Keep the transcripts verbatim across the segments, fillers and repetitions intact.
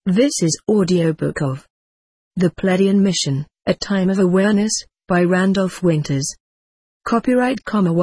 This is audiobook of The Pleiadian Mission, A Time of Awareness, by Randolph Winters. Copyright,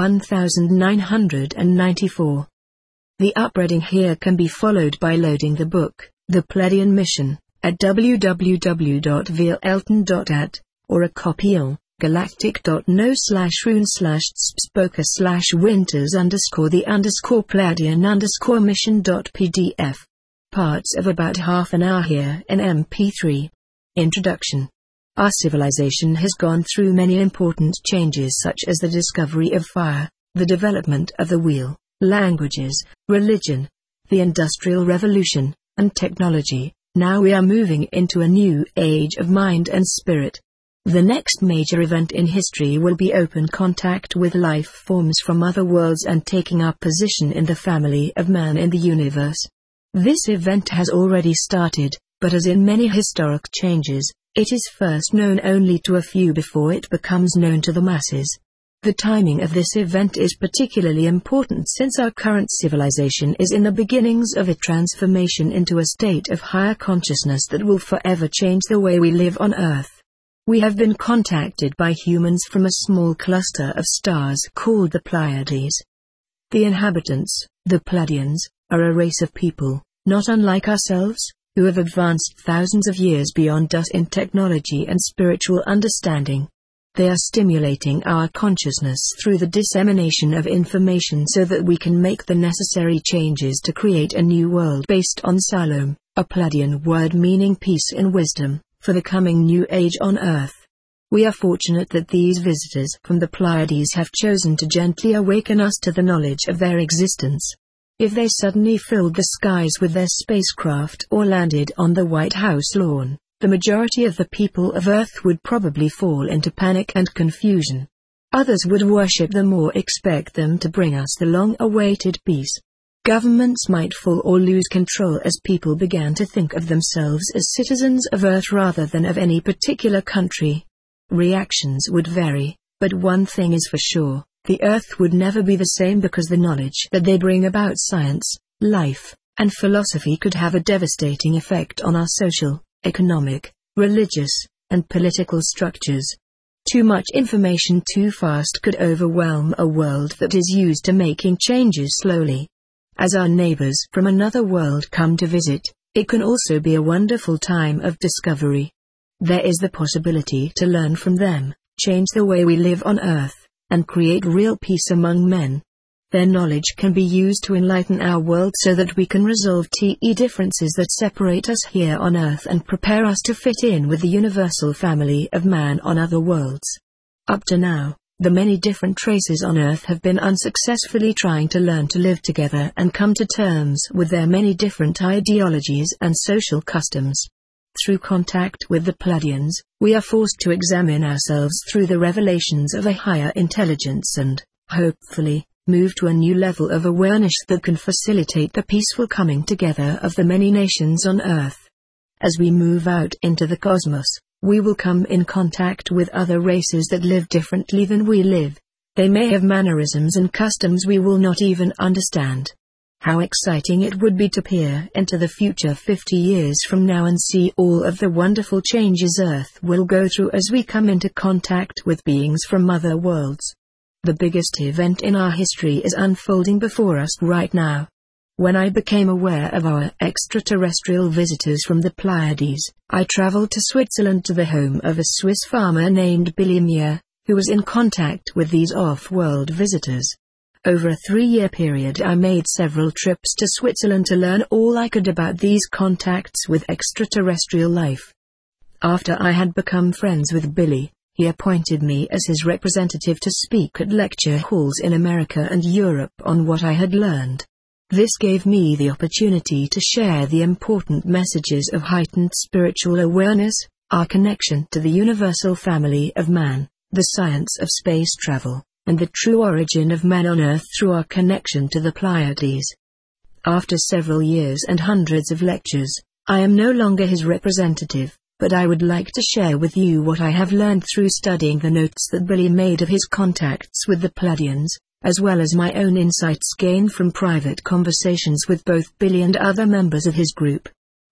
nineteen ninety-four. The upreading here can be followed by loading the book, The Pleiadian Mission, at w w w dot veal elton dot a t, or a copy on galactic dot no slash rune slash spoker slash winters underscore the underscore Pleiadian underscore mission dot pdf. Parts of about half an hour here in M P three. Introduction. Our civilization has gone through many important changes, such as the discovery of fire, the development of the wheel, languages, religion, the Industrial Revolution, and technology. Now we are moving into a new age of mind and spirit. The next major event in history will be open contact with life forms from other worlds and taking our position in the family of man in the universe. This event has already started, but as in many historic changes, it is first known only to a few before it becomes known to the masses. The timing of this event is particularly important since our current civilization is in the beginnings of a transformation into a state of higher consciousness that will forever change the way we live on Earth. We have been contacted by humans from a small cluster of stars called the Pleiades. The inhabitants, the Pleiadians, are a race of people, not unlike ourselves, who have advanced thousands of years beyond us in technology and spiritual understanding. They are stimulating our consciousness through the dissemination of information so that we can make the necessary changes to create a new world based on Salom, a Pleiadian word meaning peace and wisdom, for the coming new age on Earth. We are fortunate that these visitors from the Pleiades have chosen to gently awaken us to the knowledge of their existence. If they suddenly filled the skies with their spacecraft or landed on the White House lawn, the majority of the people of Earth would probably fall into panic and confusion. Others would worship them or expect them to bring us the long-awaited peace. Governments might fall or lose control as people began to think of themselves as citizens of Earth rather than of any particular country. Reactions would vary, but one thing is for sure. The Earth would never be the same because the knowledge that they bring about science, life, and philosophy could have a devastating effect on our social, economic, religious, and political structures. Too much information too fast could overwhelm a world that is used to making changes slowly. As our neighbors from another world come to visit, it can also be a wonderful time of discovery. There is the possibility to learn from them, change the way we live on Earth, and create real peace among men. Their knowledge can be used to enlighten our world so that we can resolve the differences that separate us here on Earth and prepare us to fit in with the universal family of man on other worlds. Up to now, the many different races on Earth have been unsuccessfully trying to learn to live together and come to terms with their many different ideologies and social customs. Through contact with the Pleiadians, we are forced to examine ourselves through the revelations of a higher intelligence and, hopefully, move to a new level of awareness that can facilitate the peaceful coming together of the many nations on Earth. As we move out into the cosmos, we will come in contact with other races that live differently than we live. They may have mannerisms and customs we will not even understand. How exciting it would be to peer into the future fifty years from now and see all of the wonderful changes Earth will go through as we come into contact with beings from other worlds. The biggest event in our history is unfolding before us right now. When I became aware of our extraterrestrial visitors from the Pleiades, I traveled to Switzerland to the home of a Swiss farmer named Billy Muir, who was in contact with these off-world visitors. Over a three-year period I made several trips to Switzerland to learn all I could about these contacts with extraterrestrial life. After I had become friends with Billy, he appointed me as his representative to speak at lecture halls in America and Europe on what I had learned. This gave me the opportunity to share the important messages of heightened spiritual awareness, our connection to the universal family of man, the science of space travel, and the true origin of man on Earth through our connection to the Pleiades. After several years and hundreds of lectures, I am no longer his representative, but I would like to share with you what I have learned through studying the notes that Billy made of his contacts with the Pleiadians, as well as my own insights gained from private conversations with both Billy and other members of his group.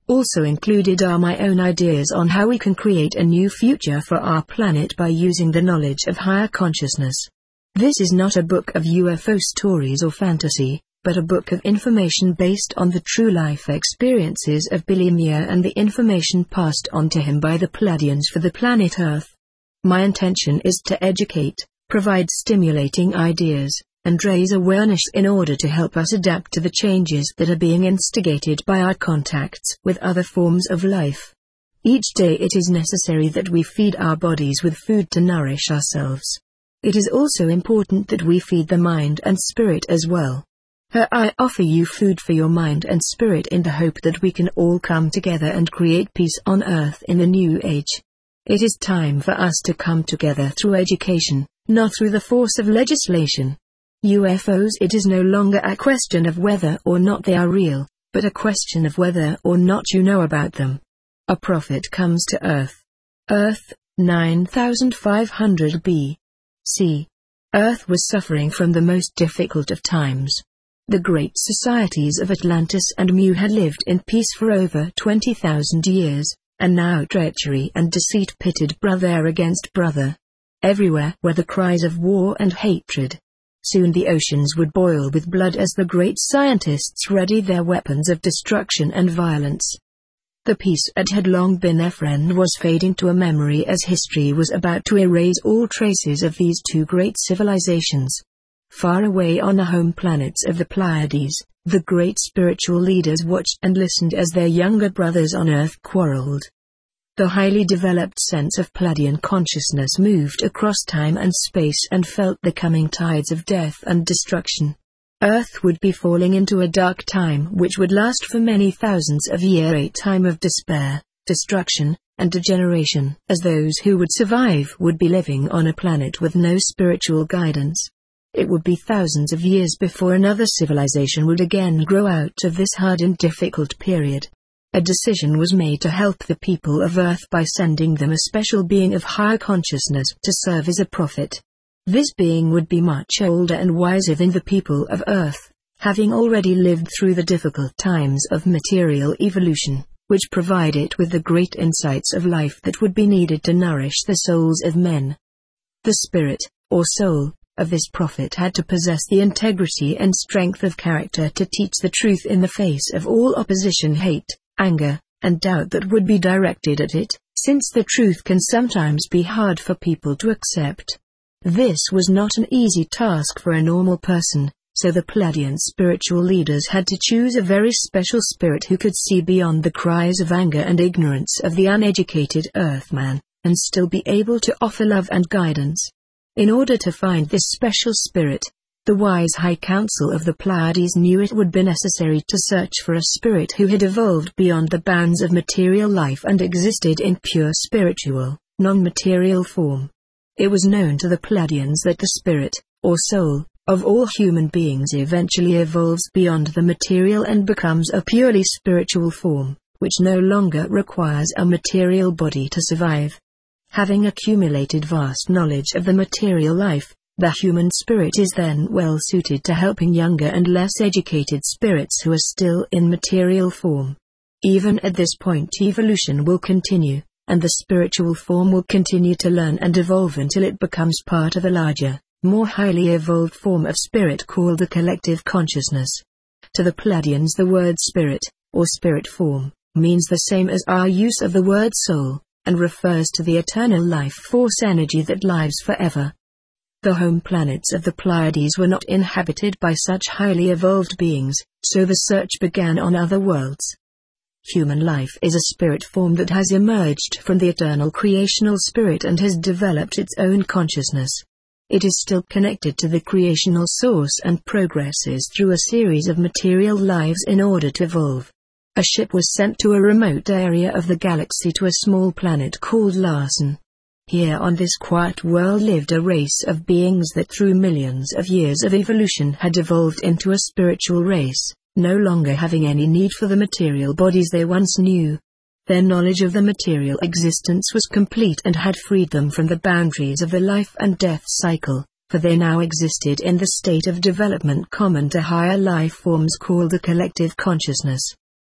Also included are my own ideas on how we can create a new future for our planet by using the knowledge of higher consciousness. This is not a book of U F O stories or fantasy, but a book of information based on the true life experiences of Billy Muir and the information passed on to him by the Pleiadians for the planet Earth. My intention is to educate, provide stimulating ideas, and raise awareness in order to help us adapt to the changes that are being instigated by our contacts with other forms of life. Each day it is necessary that we feed our bodies with food to nourish ourselves. It is also important that we feed the mind and spirit as well. Here I offer you food for your mind and spirit in the hope that we can all come together and create peace on Earth in the new age. It is time for us to come together through education, not through the force of legislation. U F Os, it is no longer a question of whether or not they are real, but a question of whether or not you know about them. A prophet comes to Earth. Earth, nine thousand five hundred B C. Earth was suffering from the most difficult of times. The great societies of Atlantis and Mu had lived in peace for over twenty thousand years, and now treachery and deceit pitted brother against brother. Everywhere were the cries of war and hatred. Soon the oceans would boil with blood as the great scientists readied their weapons of destruction and violence. The peace that had long been their friend was fading to a memory as history was about to erase all traces of these two great civilizations. Far away on the home planets of the Pleiades, the great spiritual leaders watched and listened as their younger brothers on Earth quarreled. The highly developed sense of Pleiadian consciousness moved across time and space and felt the coming tides of death and destruction. Earth would be falling into a dark time which would last for many thousands of years, a time of despair, destruction, and degeneration, as those who would survive would be living on a planet with no spiritual guidance. It would be thousands of years before another civilization would again grow out of this hard and difficult period. A decision was made to help the people of Earth by sending them a special being of higher consciousness to serve as a prophet. This being would be much older and wiser than the people of Earth, having already lived through the difficult times of material evolution, which provide it with the great insights of life that would be needed to nourish the souls of men. The spirit, or soul, of this prophet had to possess the integrity and strength of character to teach the truth in the face of all opposition, hate, anger, and doubt that would be directed at it, since the truth can sometimes be hard for people to accept. This was not an easy task for a normal person, so the Pleiadian spiritual leaders had to choose a very special spirit who could see beyond the cries of anger and ignorance of the uneducated Earthman, and still be able to offer love and guidance. In order to find this special spirit, the wise High Council of the Pleiades knew it would be necessary to search for a spirit who had evolved beyond the bounds of material life and existed in pure spiritual, non-material form. It was known to the Pleiadians that the spirit, or soul, of all human beings eventually evolves beyond the material and becomes a purely spiritual form, which no longer requires a material body to survive. Having accumulated vast knowledge of the material life, the human spirit is then well suited to helping younger and less educated spirits who are still in material form. Even at this point, evolution will continue, and the spiritual form will continue to learn and evolve until it becomes part of a larger, more highly evolved form of spirit called the collective consciousness. To the Pleiadians, the word spirit, or spirit form, means the same as our use of the word soul, and refers to the eternal life force energy that lives forever. The home planets of the Pleiades were not inhabited by such highly evolved beings, so the search began on other worlds. Human life is a spirit form that has emerged from the eternal creational spirit and has developed its own consciousness. It is still connected to the creational source and progresses through a series of material lives in order to evolve. A ship was sent to a remote area of the galaxy to a small planet called Larsen. Here on this quiet world lived a race of beings that through millions of years of evolution had evolved into a spiritual race, no longer having any need for the material bodies they once knew. Their knowledge of the material existence was complete and had freed them from the boundaries of the life and death cycle, for they now existed in the state of development common to higher life forms called the collective consciousness.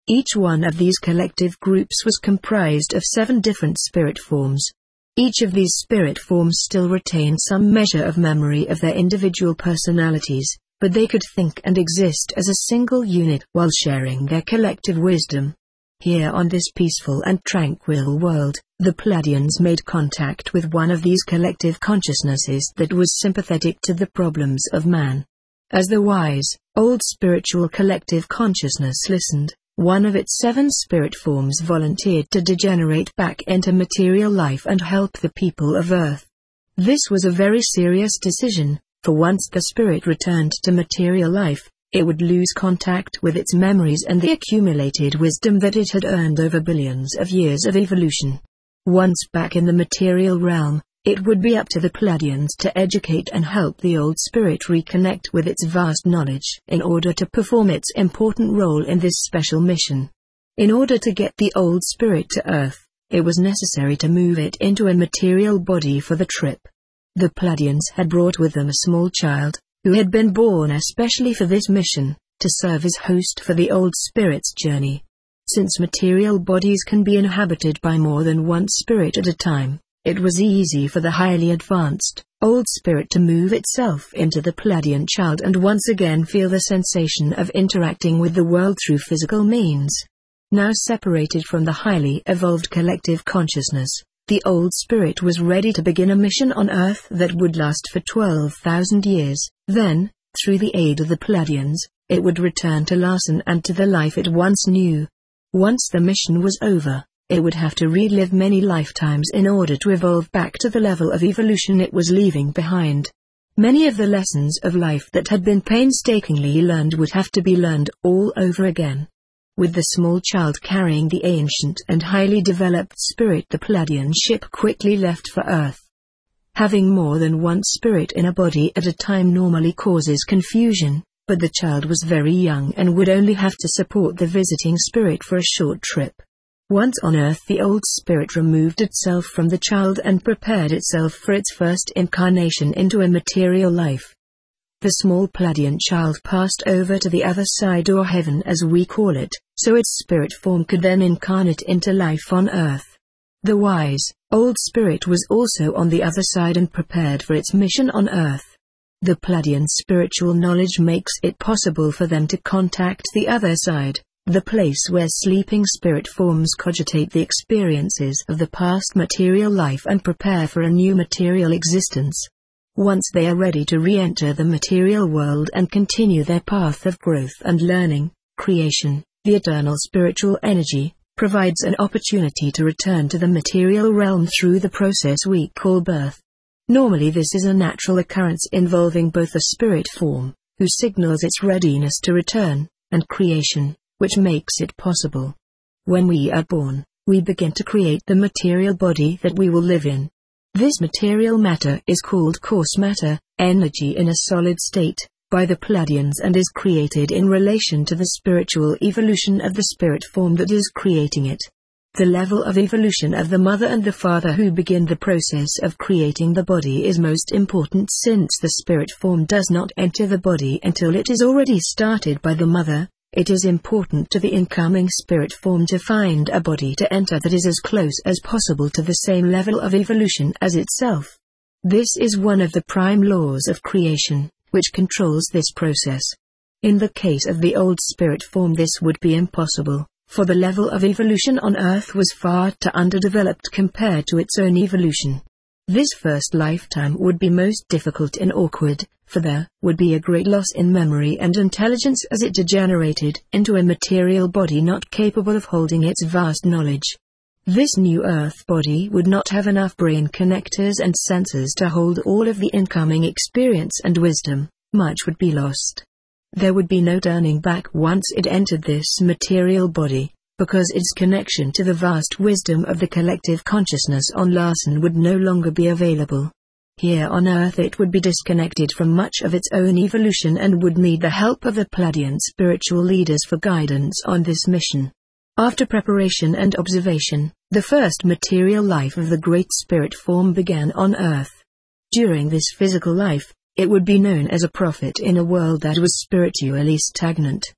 Each one of these collective groups was comprised of seven different spirit forms. Each of these spirit forms still retained some measure of memory of their individual personalities, but they could think and exist as a single unit while sharing their collective wisdom. Here on this peaceful and tranquil world, the Pleiadians made contact with one of these collective consciousnesses that was sympathetic to the problems of man. As the wise, old spiritual collective consciousness listened, one of its seven spirit forms volunteered to degenerate back into material life and help the people of Earth. This was a very serious decision, for once the spirit returned to material life, it would lose contact with its memories and the accumulated wisdom that it had earned over billions of years of evolution. Once back in the material realm, it would be up to the Pleiadians to educate and help the old spirit reconnect with its vast knowledge in order to perform its important role in this special mission. In order to get the old spirit to Earth, it was necessary to move it into a material body for the trip. The Pleiadians had brought with them a small child, who had been born especially for this mission, to serve as host for the old spirit's journey. Since material bodies can be inhabited by more than one spirit at a time, it was easy for the highly advanced, old spirit to move itself into the Pleiadian child and once again feel the sensation of interacting with the world through physical means. Now separated from the highly evolved collective consciousness, the old spirit was ready to begin a mission on Earth that would last for twelve thousand years. Then, through the aid of the Pleiadians, it would return to Larsen and to the life it once knew. Once the mission was over, it would have to relive many lifetimes in order to evolve back to the level of evolution it was leaving behind. Many of the lessons of life that had been painstakingly learned would have to be learned all over again. With the small child carrying the ancient and highly developed spirit, the Pleiadian ship quickly left for Earth. Having more than one spirit in a body at a time normally causes confusion, but the child was very young and would only have to support the visiting spirit for a short trip. Once on Earth, the old spirit removed itself from the child and prepared itself for its first incarnation into a material life. The small Pleiadian child passed over to the other side, or heaven as we call it, so its spirit form could then incarnate into life on Earth. The wise, old spirit was also on the other side and prepared for its mission on Earth. The Pleiadian spiritual knowledge makes it possible for them to contact the other side, the place where sleeping spirit forms cogitate the experiences of the past material life and prepare for a new material existence. Once they are ready to re-enter the material world and continue their path of growth and learning, creation, the eternal spiritual energy provides an opportunity to return to the material realm through the process we call birth. Normally this is a natural occurrence involving both a spirit form, who signals its readiness to return, and creation, which makes it possible. When we are born, we begin to create the material body that we will live in. This material matter is called coarse matter, energy in a solid state, by the Pleiadians, and is created in relation to the spiritual evolution of the spirit form that is creating it. The level of evolution of the mother and the father who begin the process of creating the body is most important, since the spirit form does not enter the body until it is already started by the mother. It is important to the incoming spirit form to find a body to enter that is as close as possible to the same level of evolution as itself. This is one of the prime laws of creation, which controls this process. In the case of the old spirit form, this would be impossible, for the level of evolution on Earth was far too underdeveloped compared to its own evolution. This first lifetime would be most difficult and awkward, for there would be a great loss in memory and intelligence as it degenerated into a material body not capable of holding its vast knowledge. This new Earth body would not have enough brain connectors and sensors to hold all of the incoming experience and wisdom. Much would be lost. There would be no turning back once it entered this material body, because its connection to the vast wisdom of the collective consciousness on Larsen would no longer be available. Here on Earth it would be disconnected from much of its own evolution and would need the help of the Pleiadian spiritual leaders for guidance on this mission. After preparation and observation, the first material life of the Great Spirit form began on Earth. During this physical life, it would be known as a prophet in a world that was spiritually stagnant.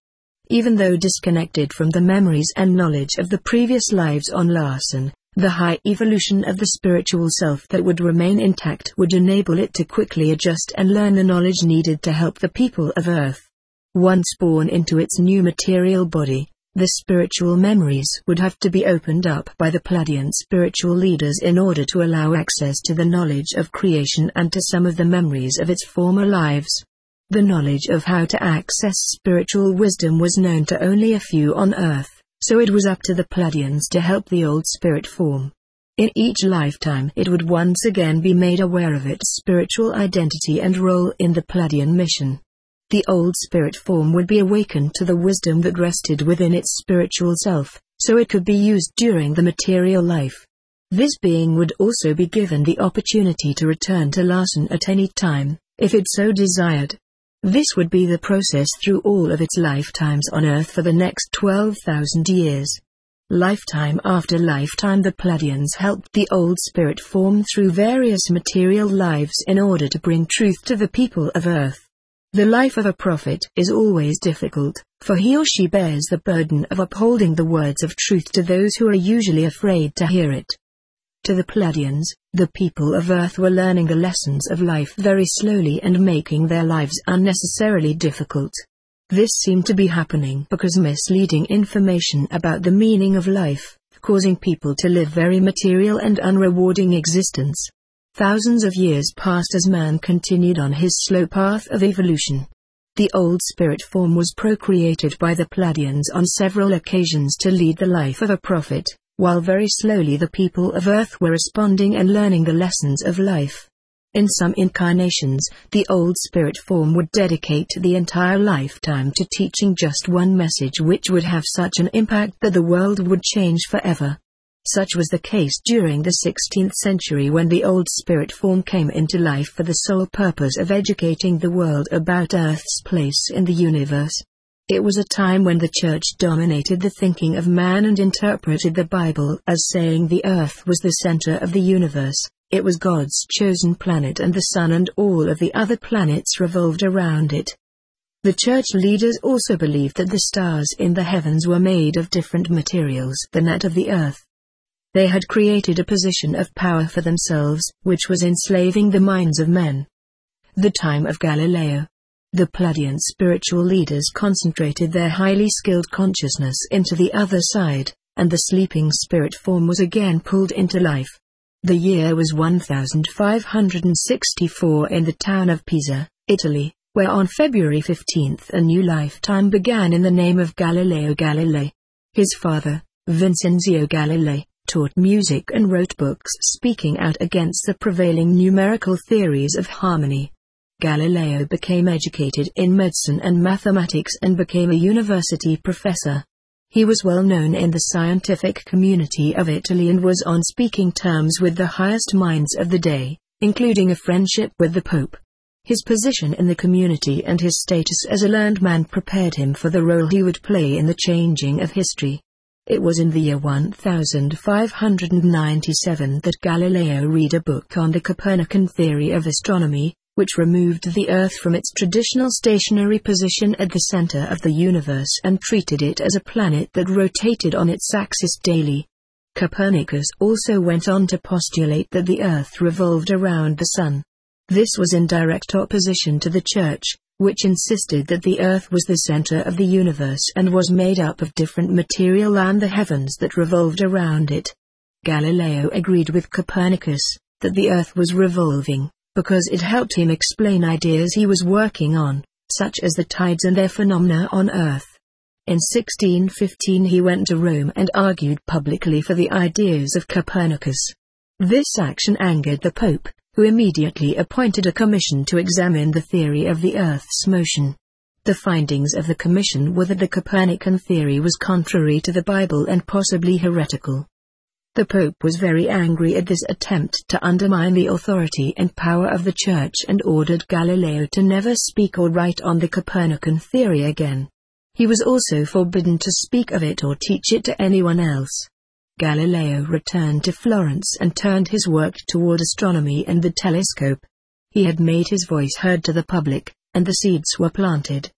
Even though disconnected from the memories and knowledge of the previous lives on Larsen, the high evolution of the spiritual self that would remain intact would enable it to quickly adjust and learn the knowledge needed to help the people of Earth. Once born into its new material body, the spiritual memories would have to be opened up by the Pleiadian spiritual leaders in order to allow access to the knowledge of creation and to some of the memories of its former lives. The knowledge of how to access spiritual wisdom was known to only a few on Earth, so it was up to the Pleiadians to help the old spirit form. In each lifetime it would once again be made aware of its spiritual identity and role in the Pleiadian mission. The old spirit form would be awakened to the wisdom that rested within its spiritual self, so it could be used during the material life. This being would also be given the opportunity to return to Larsen at any time, if it so desired. This would be the process through all of its lifetimes on Earth for the next twelve thousand years. Lifetime after lifetime the Pleiadians helped the old spirit form through various material lives in order to bring truth to the people of Earth. The life of a prophet is always difficult, for he or she bears the burden of upholding the words of truth to those who are usually afraid to hear it. To the Pleiadians, the people of Earth were learning the lessons of life very slowly and making their lives unnecessarily difficult. This seemed to be happening because misleading information about the meaning of life, causing people to live very material and unrewarding existence. Thousands of years passed as man continued on his slow path of evolution. The old spirit form was procreated by the Pleiadians on several occasions to lead the life of a prophet, while very slowly the people of Earth were responding and learning the lessons of life. In some incarnations, the old spirit form would dedicate the entire lifetime to teaching just one message which would have such an impact that the world would change forever. Such was the case during the sixteenth century when the old spirit form came into life for the sole purpose of educating the world about Earth's place in the universe. It was a time when the Church dominated the thinking of man and interpreted the Bible as saying the Earth was the center of the universe, it was God's chosen planet and the Sun and all of the other planets revolved around it. The Church leaders also believed that the stars in the heavens were made of different materials than that of the Earth. They had created a position of power for themselves, which was enslaving the minds of men. The time of Galileo. The Pleiadian spiritual leaders concentrated their highly skilled consciousness into the other side, and the sleeping spirit form was again pulled into life. The year was one thousand five hundred sixty-four in the town of Pisa, Italy, where on February fifteenth a new lifetime began in the name of Galileo Galilei. His father, Vincenzo Galilei, taught music and wrote books speaking out against the prevailing numerical theories of harmony. Galileo became educated in medicine and mathematics and became a university professor. He was well known in the scientific community of Italy and was on speaking terms with the highest minds of the day, including a friendship with the Pope. His position in the community and his status as a learned man prepared him for the role he would play in the changing of history. It was in the year one thousand five hundred ninety-seven that Galileo read a book on the Copernican theory of astronomy, which removed the Earth from its traditional stationary position at the center of the universe and treated it as a planet that rotated on its axis daily. Copernicus also went on to postulate that the Earth revolved around the Sun. This was in direct opposition to the Church, which insisted that the Earth was the center of the universe and was made up of different material and the heavens that revolved around it. Galileo agreed with Copernicus that the Earth was revolving, because it helped him explain ideas he was working on, such as the tides and their phenomena on Earth. In sixteen fifteen he went to Rome and argued publicly for the ideas of Copernicus. This action angered the Pope, who immediately appointed a commission to examine the theory of the Earth's motion. The findings of the commission were that the Copernican theory was contrary to the Bible and possibly heretical. The Pope was very angry at this attempt to undermine the authority and power of the Church and ordered Galileo to never speak or write on the Copernican theory again. He was also forbidden to speak of it or teach it to anyone else. Galileo returned to Florence and turned his work toward astronomy and the telescope. He had made his voice heard to the public, and the seeds were planted.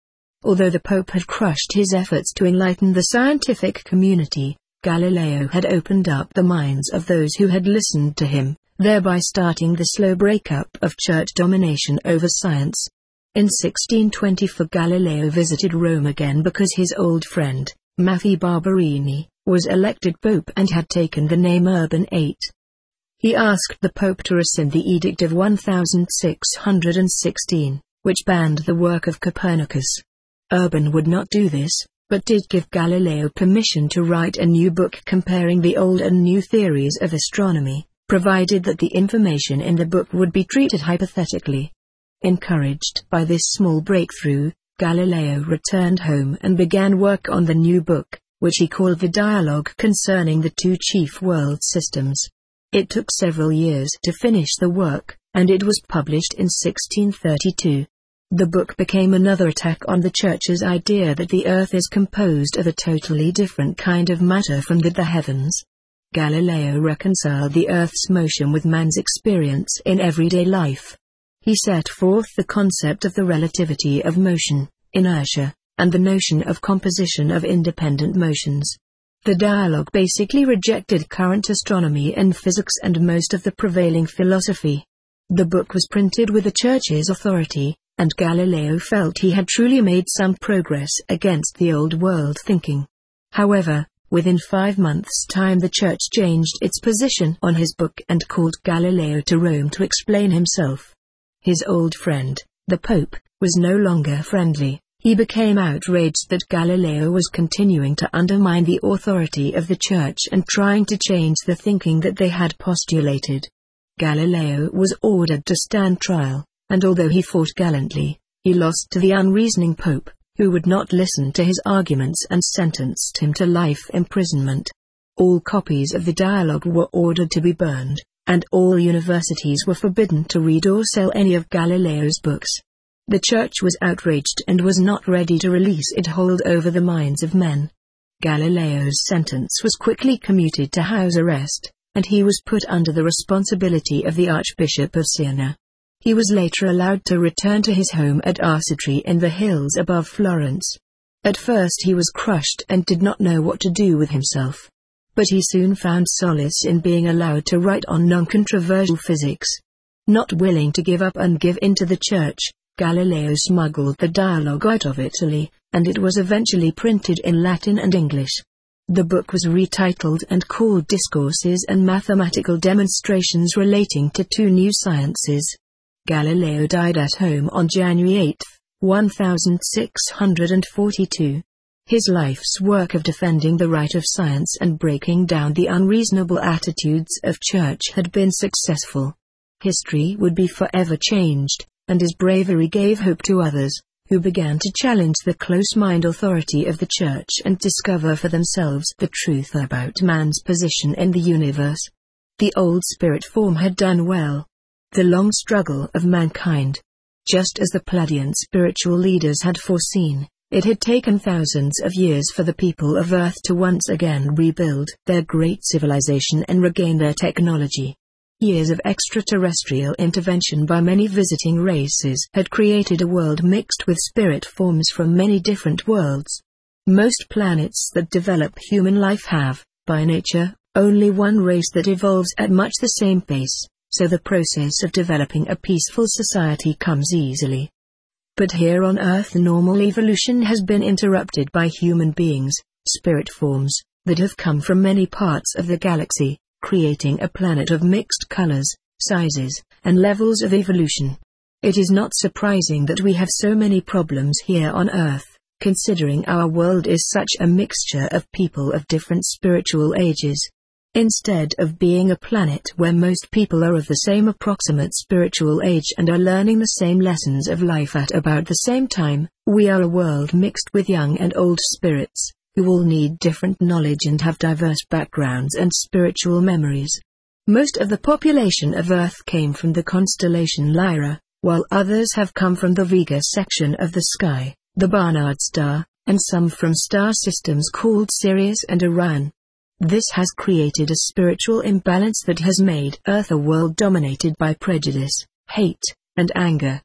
Although the Pope had crushed his efforts to enlighten the scientific community, Galileo had opened up the minds of those who had listened to him, thereby starting the slow breakup of church domination over science. In sixteen twenty-four, Galileo visited Rome again because his old friend, Maffei Barberini, was elected pope and had taken the name Urban the eighth. He asked the Pope to rescind the Edict of one thousand six hundred sixteen, which banned the work of Copernicus. Urban would not do this, but did give Galileo permission to write a new book comparing the old and new theories of astronomy, provided that the information in the book would be treated hypothetically. Encouraged by this small breakthrough, Galileo returned home and began work on the new book, which he called The Dialogue Concerning the Two Chief World Systems. It took several years to finish the work, and it was published in sixteen thirty-two. The book became another attack on the Church's idea that the Earth is composed of a totally different kind of matter from the, the heavens. Galileo reconciled the Earth's motion with man's experience in everyday life. He set forth the concept of the relativity of motion, inertia, and the notion of composition of independent motions. The dialogue basically rejected current astronomy and physics and most of the prevailing philosophy. The book was printed with the Church's authority, and Galileo felt he had truly made some progress against the old world thinking. However, within five months' time the Church changed its position on his book and called Galileo to Rome to explain himself. His old friend, the Pope, was no longer friendly. He became outraged that Galileo was continuing to undermine the authority of the Church and trying to change the thinking that they had postulated. Galileo was ordered to stand trial, and although he fought gallantly, he lost to the unreasoning Pope, who would not listen to his arguments and sentenced him to life imprisonment. All copies of the dialogue were ordered to be burned, and all universities were forbidden to read or sell any of Galileo's books. The Church was outraged and was not ready to release its hold over the minds of men. Galileo's sentence was quickly commuted to house arrest, and he was put under the responsibility of the Archbishop of Siena. He was later allowed to return to his home at Arcetri in the hills above Florence. At first he was crushed and did not know what to do with himself. But he soon found solace in being allowed to write on non-controversial physics. Not willing to give up and give in to the Church, Galileo smuggled the dialogue out of Italy, and it was eventually printed in Latin and English. The book was retitled and called Discourses and Mathematical Demonstrations Relating to Two New Sciences. Galileo died at home on January eighth, one thousand six hundred forty-two. His life's work of defending the right of science and breaking down the unreasonable attitudes of Church had been successful. History would be forever changed, and his bravery gave hope to others, who began to challenge the close-minded authority of the Church and discover for themselves the truth about man's position in the universe. The old spirit form had done well. The long struggle of mankind. Just as the Palladian spiritual leaders had foreseen, it had taken thousands of years for the people of Earth to once again rebuild their great civilization and regain their technology. Years of extraterrestrial intervention by many visiting races had created a world mixed with spirit forms from many different worlds. Most planets that develop human life have, by nature, only one race that evolves at much the same pace, so the process of developing a peaceful society comes easily. But here on Earth normal evolution has been interrupted by human beings, spirit forms, that have come from many parts of the galaxy, creating a planet of mixed colors, sizes, and levels of evolution. It is not surprising that we have so many problems here on Earth, considering our world is such a mixture of people of different spiritual ages. Instead of being a planet where most people are of the same approximate spiritual age and are learning the same lessons of life at about the same time, we are a world mixed with young and old spirits, who all need different knowledge and have diverse backgrounds and spiritual memories. Most of the population of Earth came from the constellation Lyra, while others have come from the Vega section of the sky, the Barnard star, and some from star systems called Sirius and Orion. This has created a spiritual imbalance that has made Earth a world dominated by prejudice, hate, and anger.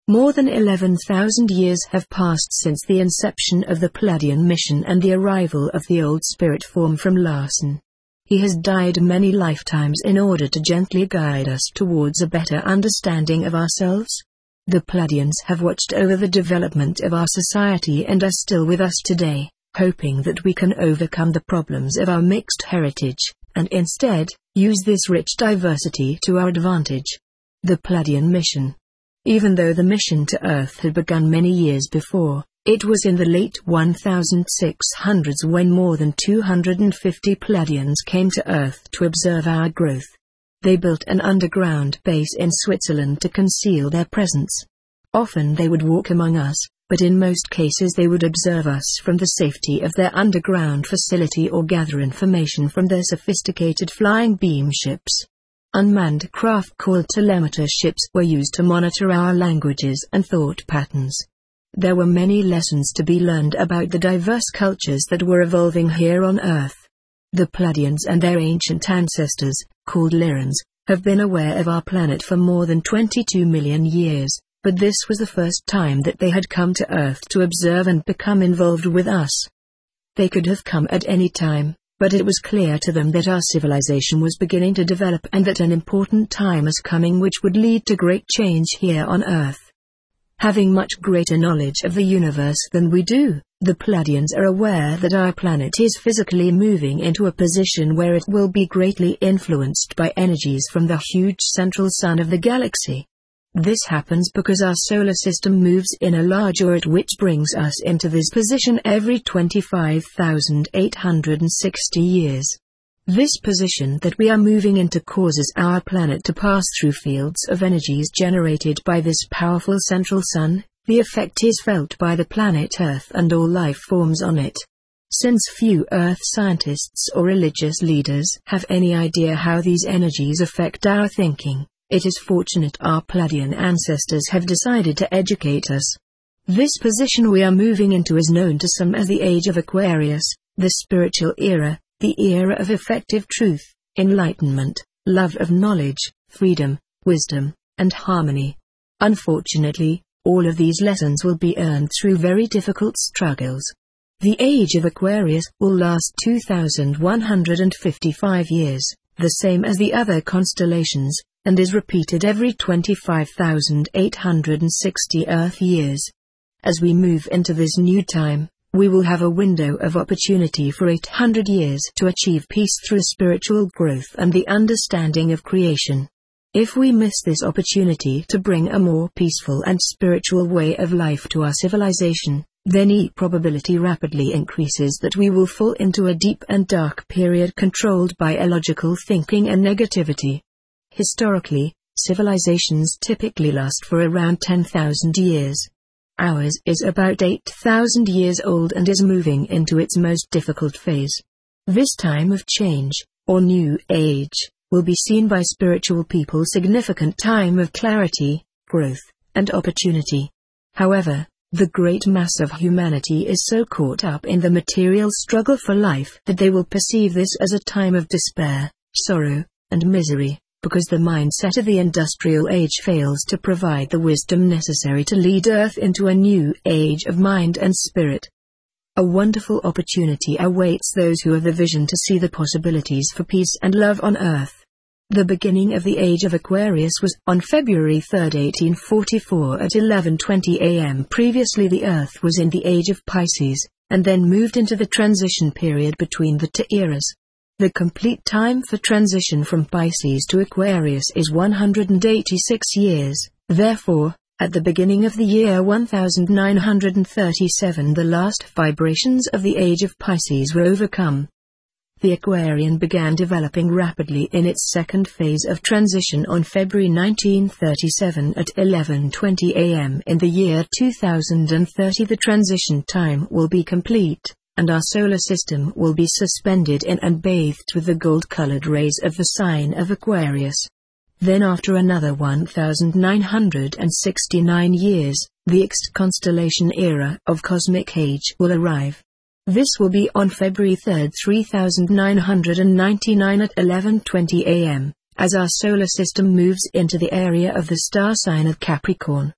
More than eleven thousand years have passed since the inception of the Pleiadian mission and the arrival of the old spirit form from Larsen. He has died many lifetimes in order to gently guide us towards a better understanding of ourselves. The Pleiadians have watched over the development of our society and are still with us today, hoping that we can overcome the problems of our mixed heritage, and instead, use this rich diversity to our advantage. The Pleiadian mission. Even though the mission to Earth had begun many years before, it was in the late sixteen hundreds when more than two hundred fifty Pleiadians came to Earth to observe our growth. They built an underground base in Switzerland to conceal their presence. Often they would walk among us, but in most cases they would observe us from the safety of their underground facility or gather information from their sophisticated flying beam ships. Unmanned craft called telemeter ships were used to monitor our languages and thought patterns. There were many lessons to be learned about the diverse cultures that were evolving here on Earth. The Pleiadians and their ancient ancestors, called Lyrans, have been aware of our planet for more than twenty-two million years, but this was the first time that they had come to Earth to observe and become involved with us. They could have come at any time, but it was clear to them that our civilization was beginning to develop and that an important time was coming which would lead to great change here on Earth. Having much greater knowledge of the universe than we do, the Pleiadians are aware that our planet is physically moving into a position where it will be greatly influenced by energies from the huge central sun of the galaxy. This happens because our solar system moves in a large orbit which brings us into this position every twenty-five thousand eight hundred sixty years. This position that we are moving into causes our planet to pass through fields of energies generated by this powerful central sun. The effect is felt by the planet Earth and all life forms on it. Since few Earth scientists or religious leaders have any idea how these energies affect our thinking, it is fortunate our Pleiadian ancestors have decided to educate us. This position we are moving into is known to some as the Age of Aquarius, the spiritual era, the era of effective truth, enlightenment, love of knowledge, freedom, wisdom, and harmony. Unfortunately, all of these lessons will be earned through very difficult struggles. The Age of Aquarius will last two thousand one hundred fifty-five years, the same as the other constellations, and is repeated every twenty-five thousand eight hundred sixty Earth years. As we move into this new time, we will have a window of opportunity for eight hundred years to achieve peace through spiritual growth and the understanding of creation. If we miss this opportunity to bring a more peaceful and spiritual way of life to our civilization, then the probability rapidly increases that we will fall into a deep and dark period controlled by illogical thinking and negativity. Historically, civilizations typically last for around ten thousand years. Ours is about eight thousand years old and is moving into its most difficult phase. This time of change, or new age, will be seen by spiritual people significant time of clarity, growth, and opportunity. However, the great mass of humanity is so caught up in the material struggle for life that they will perceive this as a time of despair, sorrow, and misery, because the mindset of the industrial age fails to provide the wisdom necessary to lead Earth into a new age of mind and spirit. A wonderful opportunity awaits those who have the vision to see the possibilities for peace and love on Earth. The beginning of the Age of Aquarius was on February third eighteen forty-four at eleven twenty a m Previously the Earth was in the Age of Pisces, and then moved into the transition period between the two eras. The complete time for transition from Pisces to Aquarius is one hundred eighty-six years, therefore, at the beginning of the year nineteen thirty-seven the last vibrations of the Age of Pisces were overcome. The Aquarian began developing rapidly in its second phase of transition on February nineteen thirty-seven at eleven twenty a m In the year two thousand thirty the transition time will be complete, and our solar system will be suspended in and bathed with the gold-colored rays of the sign of Aquarius. Then after another nineteen sixty-nine years, the X constellation era of cosmic age will arrive. This will be on February third thirty-nine ninety-nine at eleven twenty a m, as our solar system moves into the area of the star sign of Capricorn.